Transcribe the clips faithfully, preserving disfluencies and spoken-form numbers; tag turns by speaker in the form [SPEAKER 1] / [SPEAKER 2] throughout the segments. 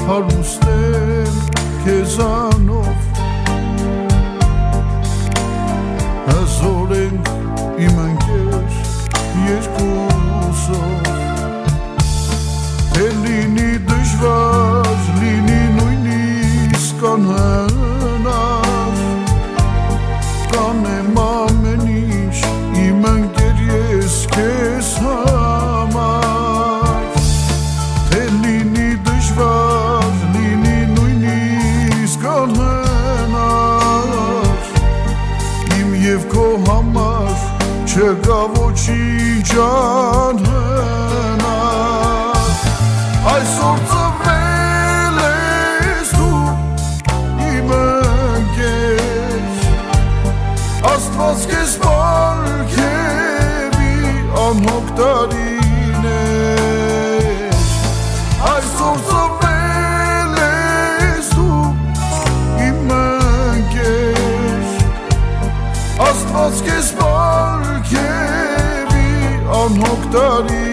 [SPEAKER 1] հարուստ եմ քեզանով հզոր ենք իմ ընկեր երկուսով թե լինի դժվար լինի նույնիսկ անհնար կանեմ ամեն ինչ իմ ընկեր ես քեզ համար թե լինի դժվար լինի նույնիսկ անհնար իմ և քո համար չկա ոչինչ անհնար այսօր ծնվել ես դու իմ ընկեր Աստված քեզ պարգևի անհոգ տարիներ այսօր ծնվել ես դու իմ ընկեր Աստված քեզ պարգևի անհոգ տարիներ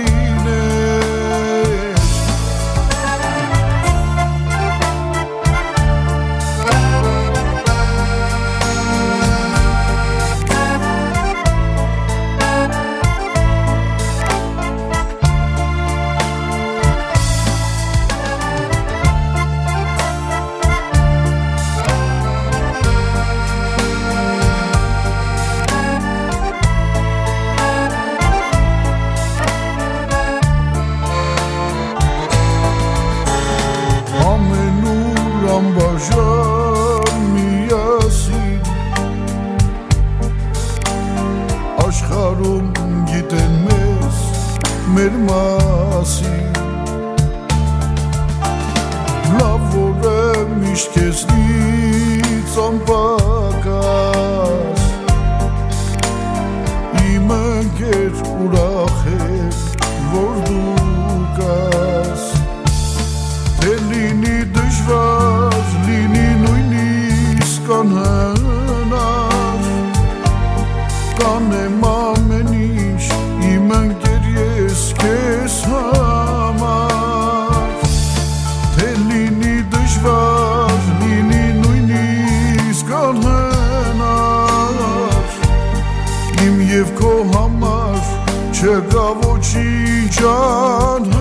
[SPEAKER 1] Անբաժան միասին աշխարհում գիտեն մեզ մեր մասին լավ որ եմ միշտ քեզնից անպակաս իմ ընկեր ուրախ եմ որ դու կաս թե լինի դժվար լինի նույնիսկ անհնար կանեմ ամեն ինչ իմ ընկեր ես քեզ համար թե լինի դժվար լինի նույնիսկ անհնար իմ և քո համար չկա ոչինչ անհնար